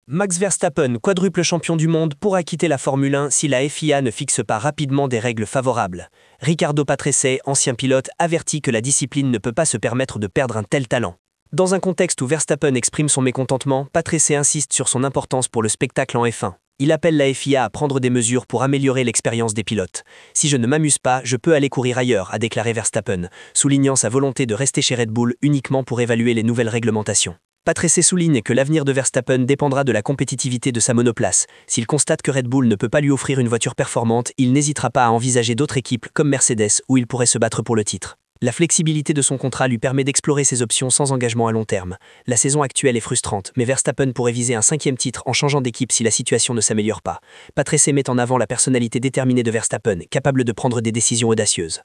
Max Verstappen, quadruple champion du monde, pourra quitter la Formule 1 si la FIA ne fixe pas rapidement des règles favorables. Riccardo Patrese, ancien pilote, avertit que la discipline ne peut pas se permettre de perdre un tel talent. Dans un contexte où Verstappen exprime son mécontentement, Patrese insiste sur son importance pour le spectacle en F1. Il appelle la FIA à prendre des mesures pour améliorer l'expérience des pilotes. Si je ne m'amuse pas, je peux aller courir ailleurs, a déclaré Verstappen, soulignant sa volonté de rester chez Red Bull uniquement pour évaluer les nouvelles réglementations. Patrese souligne que l'avenir de Verstappen dépendra de la compétitivité de sa monoplace. S'il constate que Red Bull ne peut pas lui offrir une voiture performante, il n'hésitera pas à envisager d'autres équipes comme Mercedes où il pourrait se battre pour le titre. La flexibilité de son contrat lui permet d'explorer ses options sans engagement à long terme. La saison actuelle est frustrante, mais Verstappen pourrait viser un 5e titre en changeant d'équipe si la situation ne s'améliore pas. Patrese met en avant la personnalité déterminée de Verstappen, capable de prendre des décisions audacieuses.